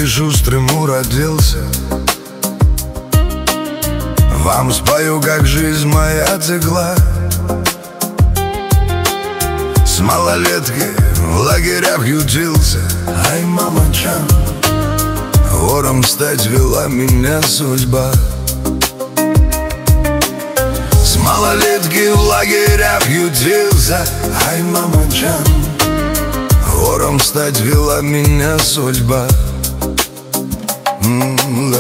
ты шустрым уродился. Вам спою, как жизнь моя текла. С малолеткой в лагерях ютился. Ай, мама-чан, вором стать вела меня судьба. С малолетки в лагерях ютился. Ай, мама-чан, вором стать вела меня судьба. Да.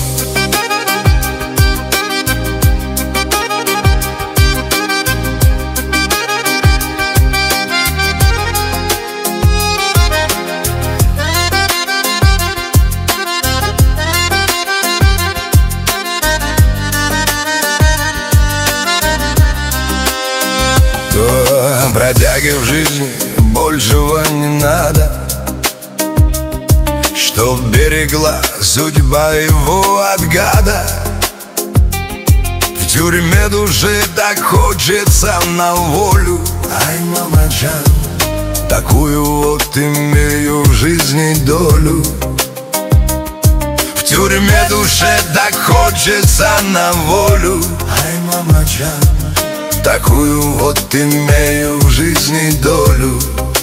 Бродяге в жизни большего не надо, чтоб берегла судьба его от гада. В тюрьме души так хочется на волю. Ай, мама-чан, такую вот имею в жизни долю. В тюрьме душе так хочется на волю. Ай, мама-чан, такую вот имею в жизни долю.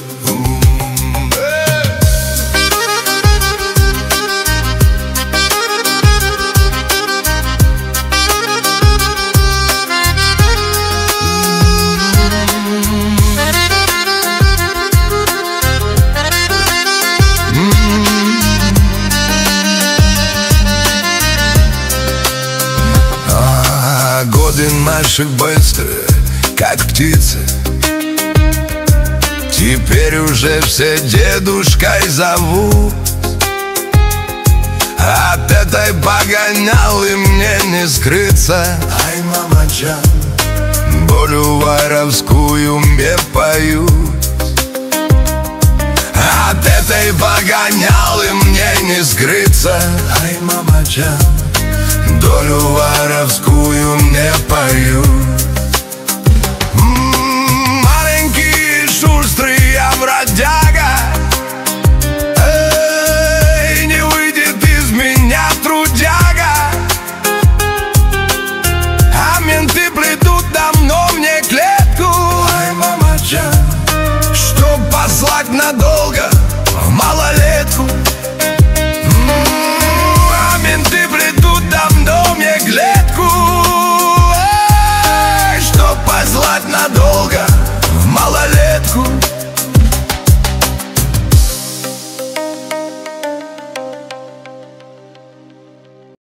Годы наши быстрые, как птицы. Теперь уже все дедушкой зовут. От этой погонялы мне не скрыться. Ай, мама-чан, болью воровскую мне поют. От этой погонялы мне не скрыться. Ай, мама-чан, долю воровскую мне поют.